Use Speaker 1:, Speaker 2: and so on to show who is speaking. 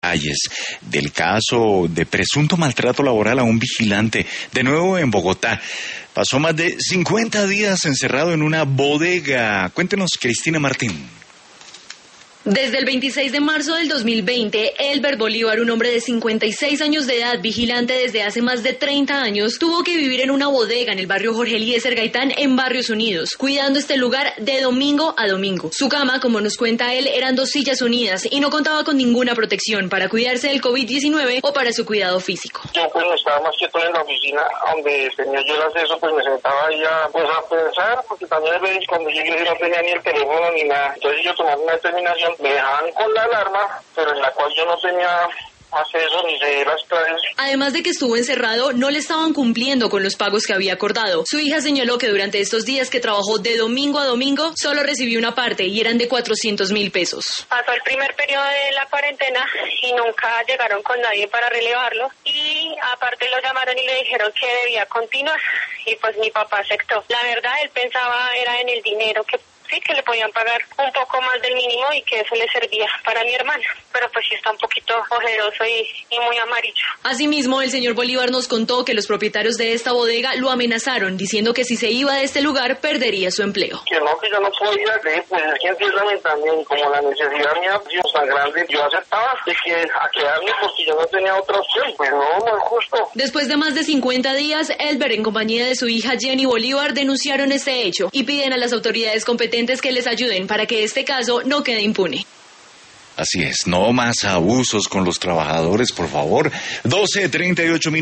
Speaker 1: detalles del caso de presunto maltrato laboral a un vigilante, de nuevo en Bogotá. Pasó más de 50 días encerrado en una bodega. Cuéntenos, Cristina Martín.
Speaker 2: Desde el 26 de marzo del 2020, Elber Bolívar, un hombre de 56 años de edad, vigilante desde hace más de 30 años, tuvo que vivir en una bodega en el barrio Jorge Eliezer Gaitán, en Barrios Unidos, cuidando este lugar de domingo a domingo. Su cama, como nos cuenta él, eran 2 sillas unidas y no contaba con ninguna protección para cuidarse del COVID-19 o para su cuidado físico.
Speaker 3: Yo pues no estaba más quieto en la oficina donde tenía yo el acceso, pues me sentaba ahí a pensar, porque también cuando llegué no tenía ni el teléfono ni nada. Entonces yo tomaba una determinación. Me dejaban con la alarma, pero en la cual yo no tenía acceso ni sé las claves.
Speaker 2: Además de que estuvo encerrado, no le estaban cumpliendo con los pagos que había acordado. Su hija señaló que durante estos días que trabajó de domingo a domingo, solo recibió una parte y eran de 400.000 pesos.
Speaker 4: Pasó el primer periodo de la cuarentena y nunca llegaron con nadie para relevarlo. Y aparte lo llamaron y le dijeron que debía continuar. Y pues mi papá aceptó. La verdad, él pensaba era en el dinero que le podían pagar un poco más del mínimo y que eso le servía para mi hermana, pero pues sí está un poquito ojeroso y muy amarillo.
Speaker 2: Asimismo, el señor Bolívar nos contó que los propietarios de esta bodega lo amenazaron, diciendo que si se iba de este lugar perdería su empleo.
Speaker 3: Que yo no podía creer, pues es que entiéndame también, como la necesidad mía tan grande, yo aceptaba a quedarme porque yo no tenía otra opción, pues no es justo.
Speaker 2: Después de más de 50 días, Elber, en compañía de su hija Jenny Bolívar, denunciaron este hecho y piden a las autoridades competentes que les ayuden para que este caso no quede impune.
Speaker 1: Así es, no más abusos con los trabajadores, por favor. 12:38 minutos.